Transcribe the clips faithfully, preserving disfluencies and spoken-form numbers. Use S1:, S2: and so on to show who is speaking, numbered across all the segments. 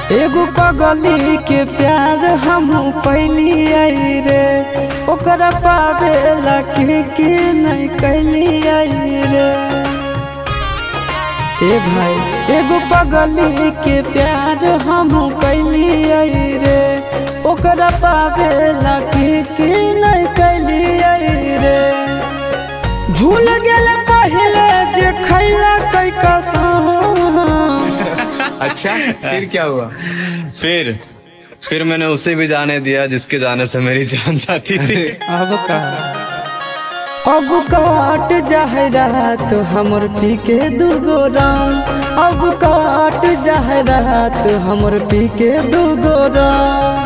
S1: एगो पगली के प्यार हम पहली आई रे, ओकरा पावे लखे के नहीं कैली आई रे। ए भाई एगो पगली के प्यार हम कैली आई रे, ओकरा पावे लखे के नहीं कैली आई रे। भूल गेल पहले जे खैला कई कसम।
S2: अच्छा फिर क्या हुआ? फिर फिर मैंने उसे भी जाने दिया जिसके जाने से मेरी जान जाती थी।
S1: अब का अब काट जाए रात हमर पी के दुगो राम, अब काट जाए रात हमर पी के दुगो Ram.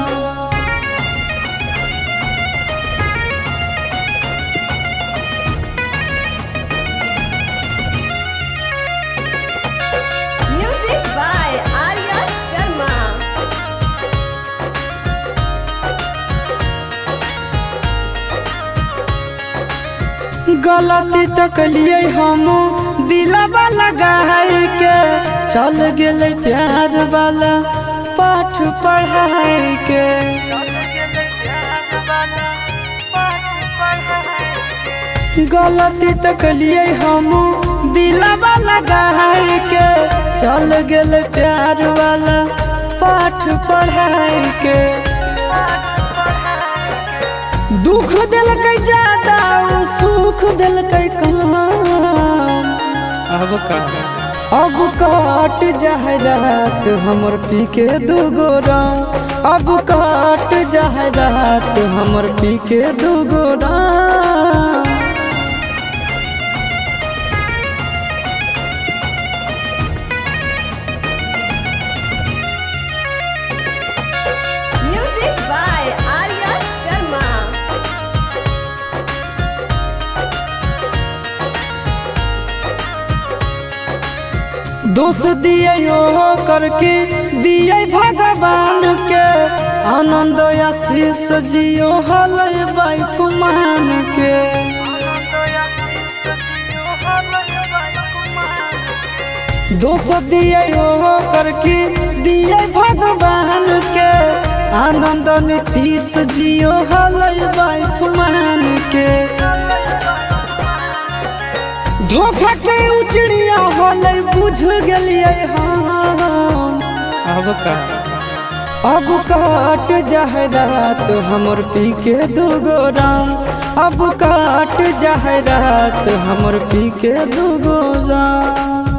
S3: Music by Arya Sharma.
S1: गलती तक लिए हम दिलवा लगाए के, चल गेले प्यार वाला पाठ पढ़ाई के। गलती तक लिए हम दिलवा लगाए के, चल गेले प्यार वाला पाठ पढ़ाई के। दुख दिल के ज्यादा सुख दिल के कम। अब का अब काट जाए रात हमर पी के दुगो राम, अब काट जाए रात हमर पी के दुगो Ram.
S3: Music by Arya Sharma.
S1: दोष दिए हो करके दिए भगवान के, आनंद आशीष जियो हलय बाइफ मान के। दोष दिए हो करके दिए भगवान के, आनंद नीतीश जियो हलय बाइफ मान के। धोखा के उचड़िया होले बुझ गेलिए हम। अब का अब काट जाए रात हमर पी के दुगो राम, अब काट जाए रात हमर पी के दुगो राम।